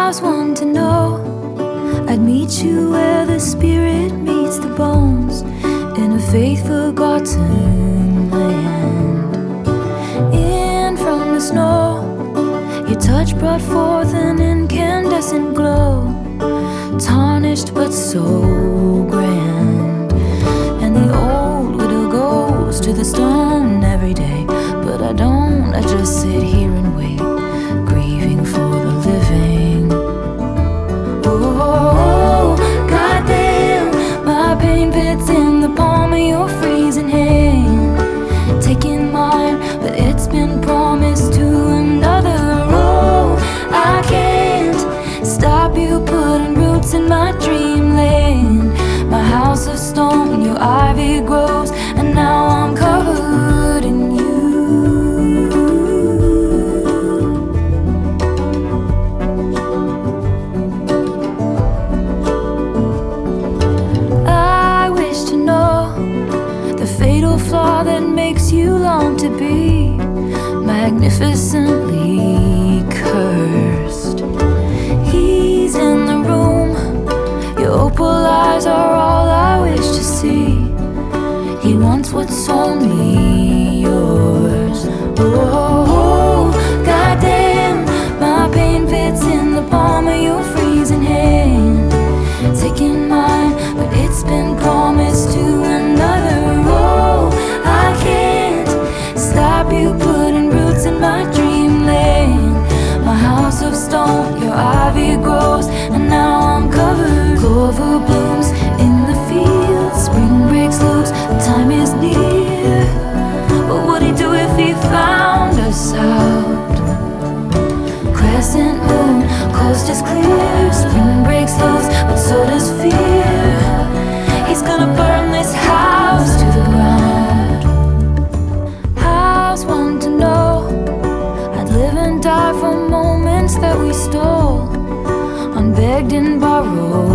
was one to know I'd meet you where the spirit meets the bones, in a faith forgotten land. In from the snow, your touch brought forth an incandescent glow, tarnished but so grand. And the old widow goes to the stone every day, but I don't, I just sit here and wait, grieving for the living. Oh, goddamn, my pain fits in the palm of your freezing hand, taking mine, but it's been promised to another. Oh, I can't stop you putting roots in my dreamland. My house of stone, your ivy grows, and now I'm covered in you. I wish to know the fatal flaw that makes you long to be magnificently cursed. He's in the room, your opal eyes are all I wish to see. He wants what's only yours. Oh, goddamn, my pain fits in the palm of your freezing hand, taking mine, but it's been promised to another. Oh, I can't stop you putting roots in my dreamland. My house of stone, your ivy grows, and now I'm covered. Clover blooms in the fields, spring breaks loose, the time is near. What would he do if he found us out? Crescent moon, coast is clear, spring breaks loose, but so does fear. He's gonna burn this house to the ground. I was one to know I'd live and die for moments that we stole, unbegged and borrowed.